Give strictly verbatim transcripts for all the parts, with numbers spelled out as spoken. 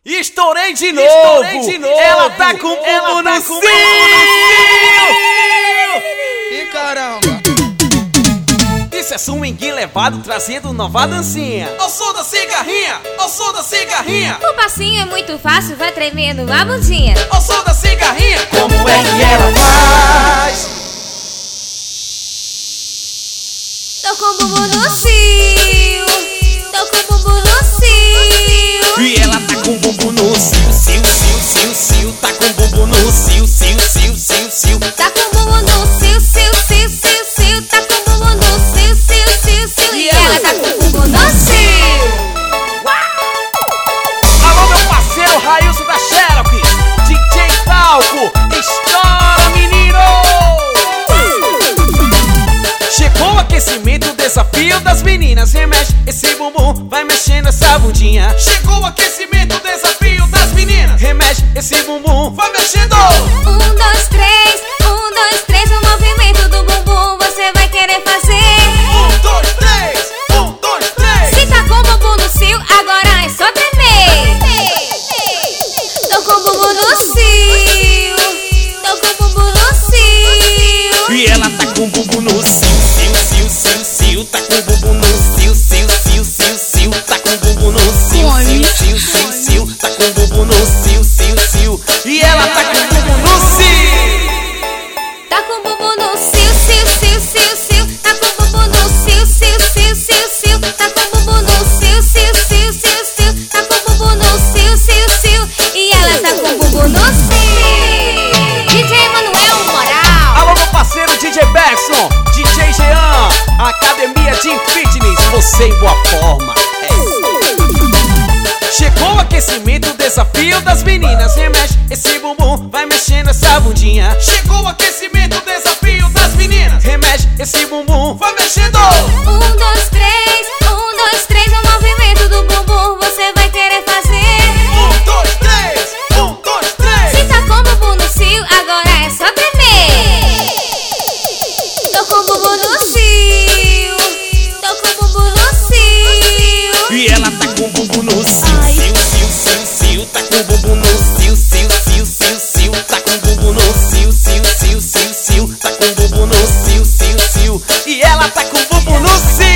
Estourei de novo! Estourei de novo! Ela tá com o bumbum no cio! E caramba! Isso é swing levado, trazendo nova dancinha. Ao som da cigarrinha, ao som da cigarrinha. O passinho é muito fácil, vai tremendo a bundinha. Ao som da cigarrinha, como é que ela faz? Tô com o bumbum no cio, tô com o bumbum no cio. E ela tá com o bumbum no cio, cio, cio, cio, cio. Tá com o bumbum no cio, cio, cio, cio, cio. Tá com o bumbum no cio, cio, cio, cio, cio. Tá com o bumbum no cio, cio, cio, cio. E ela tá com o bumbum no cio. Alô, meu parceiro Railson da Xerox, D J Talco, estoura, menino! Chegou o aquecimento, o desafio das meninas. Remexe esse bumbum, vai mexendo essa bundinha. Chegou o aquecimento, o desafio das meninas. Remexe esse bumbum, vai mexendo. Um, dois, três, um, dois, três. O movimento do bumbum você vai querer fazer. Um, dois, três, um, dois, três. Se tá com o bumbum no cio, agora é só tremer. Tô com o bumbum no cio, tô com o bumbum no cio. E ela tá com o bumbum no cio, cio, cio, cio, cio. Tá com o bumbum no cio, cio, cio, cio, cio. Tá com o bumbum no cio, cio, cio, cio, cio. Tá com o bumbum no cio, cio, cio. E ela tá com o bumbum no cio. Tá com o bumbum no cio, cio, cio, cio, cio. Tá com o bumbum no cio, cio, cio, cio, cio. Tá com o bumbum no cio, cio, cio, cio, cio. Tá com o bumbum no cio, cio, cio. E ela tá com o bumbum no cio. D J Manuel Moral. Alô, meu parceiro D J Bergson, D J Jean, Academia Gym Fitness, você em boa forma. É. Chegou o aquecimento, o desafio das meninas. Remexe esse bumbum, vai mexendo essa bundinha. Chegou o aquecimento, o desafio das meninas. Remexe esse bumbum, vai mexendo. Um, dois, três, um, dois, três. O movimento do bumbum você vai querer fazer. Um, dois, três, um, dois, três. Se tá com o bumbum no cio, agora é só tremer. Tô com o bumbum no cio, tô com o bumbum no cio. E ela tá com o bumbum no cio, cio, cio, cio, cio. Tá com o bumbum no cio, cio, cio, cio, cio. Tá com o bumbum no cio, cio, cio, cio, cio. Tá com o bumbum no cio, cio, cio. E ela tá com o bumbum no cio.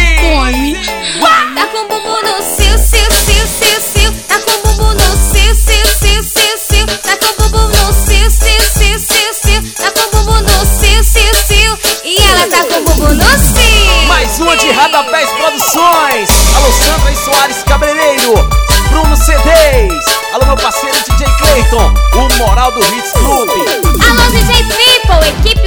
Tá com o bumbum no cio, cio, cio, cio, cio. Tá com o bumbum no cio, cio, cio, cio, cio. Tá com o bumbum no cio, cio, cio, cio, cio. Tá com o bumbum no cio, cio, cio. E ela tá com o bumbum no cio. Mais uma de Radapés Produções. Alô, Sandra e Soares Cabeleireiro, Bruno C Ds. Alô, meu parceiro D J Clayton, o Moral do Hits Club. Alô, D J People, equipe